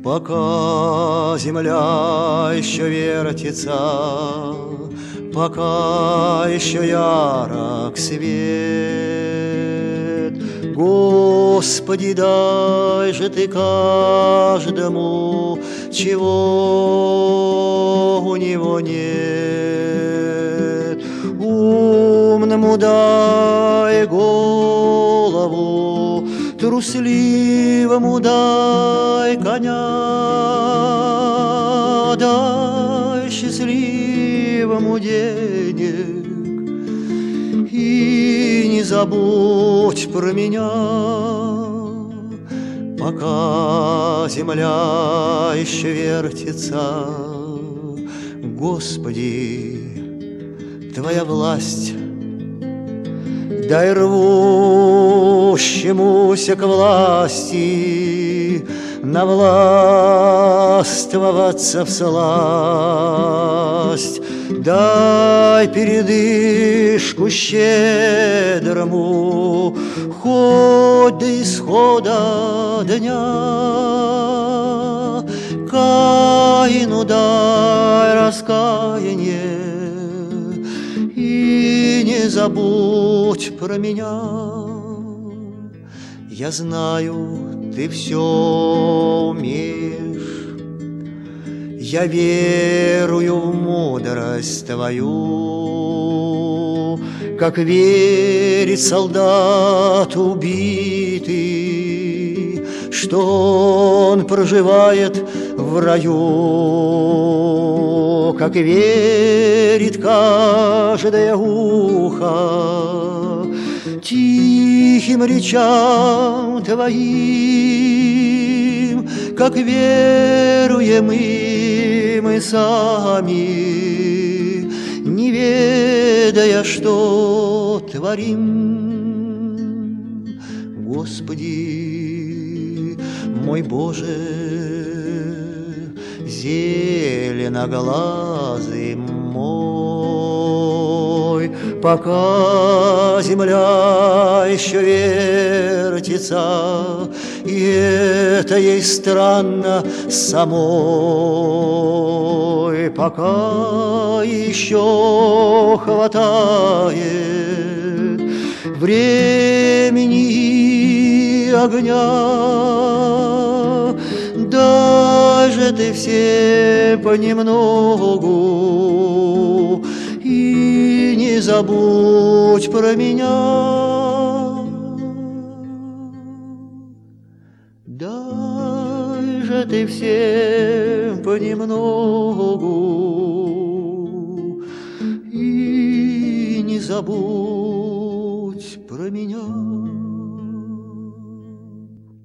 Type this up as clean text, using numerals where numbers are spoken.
Пока земля еще вертится, пока еще ярок свет, Господи, дай же Ты каждому, чего у него нет. Умному дай голову, трусливому дай коня, дай счастливому денег и не забудь про меня. Пока земля еще вертится, Господи, Твоя власть дай рвущемуся к власти навластвоваться всласть. Дай передышку щедрому, хоть до исхода дня. Каину дай раскаяние и не забудь про меня. Я знаю, Ты все умеешь, я верую в мудрость Твою, как верит солдат убитый, что он проживает в раю, как верит каждое ухо тихим речам Твоим, как веруем и мы сами, не ведая, что творим. Господи, мой Боже, зеленоглазый мой, пока земля еще вертится, и это ей странно самой, пока еще хватает времени и огня, дай же Ты все понемногу и не забудь про меня. Дай же Ты всем понемногу и не забудь про меня.